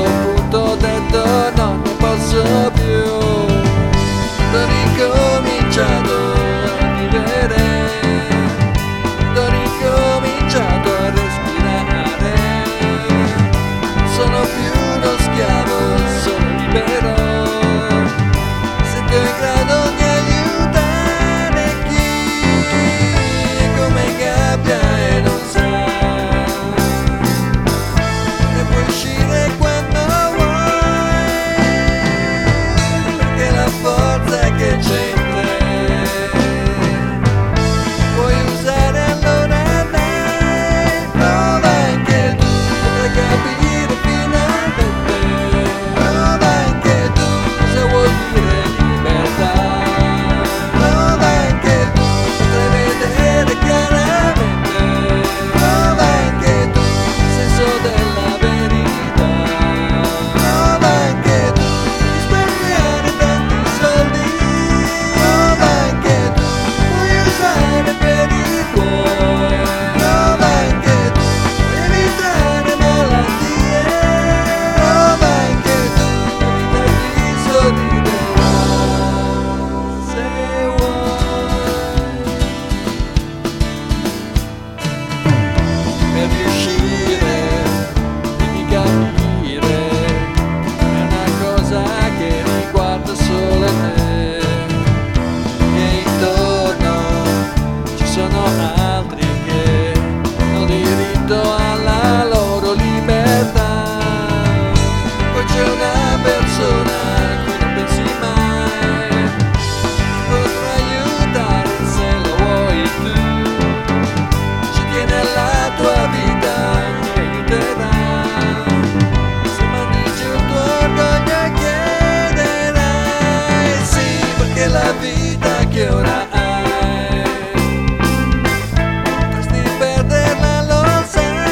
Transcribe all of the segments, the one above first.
punto ho detto no, non posso più. Ho ricominciato a vivere, ho ricominciato a respirare. Sono più uno schiavo, sono libero. Sento in grado di aiutare chi è come in gabbia e non sa. E puoi uscire quando vuoi, perché la forza che c'è in te puoi usare, allora dai, prova anche tu, potrai capire finalmente, prova anche tu cosa vuol dire libertà, prova anche tu, potrai vedere chiaramente, prova anche tu il senso della verità, prova anche tu risparmiare tanti soldi, prova anche tu puoi usare per il cuore, prova anche tu evitare malattie, prova anche tu la vita ti sorriderà se vuoi. Per riuscire devi capire, è una cosa che riguarda solo te, che intorno ci sono altri che hanno diritto alla loro libertà. Poi c'è una persona a cui non pensi mai, ti potrà aiutare se lo vuoi tu, ci tiene alla tua vita, ti aiuterà. Se mandi giù il tuo orgoglio chiederai sì, perché la vita che ora hai potresti perderla, lo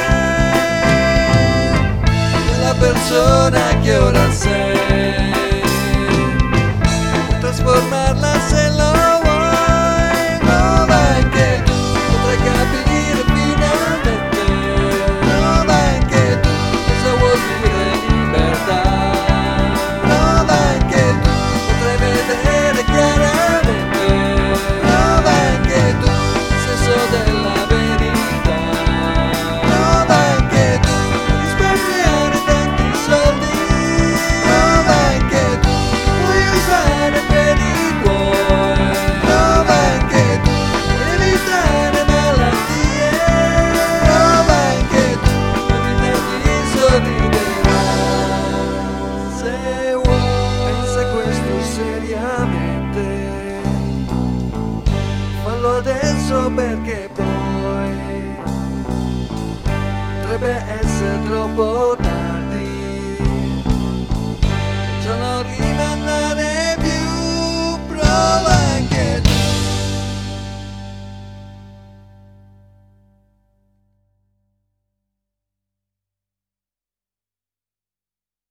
sai, quella persona che ora sei puoi trasformarla se lo vuoi, prova anche tu, potrai capire finalmente, prova anche tu cosa vuol dire libertà, prova anche tu, potrai vedere chiaramente, prova anche tu il senso della verità, prova anche tu risparmiare tanti soldi, prova anche tu puoi usare per il cuore, prova anche tu evitare malattie, prova anche tu la vita ti sorriderà se vuoi. Pensa questo seriamente, fallo adesso perché poi potrebbe essere troppo tardi.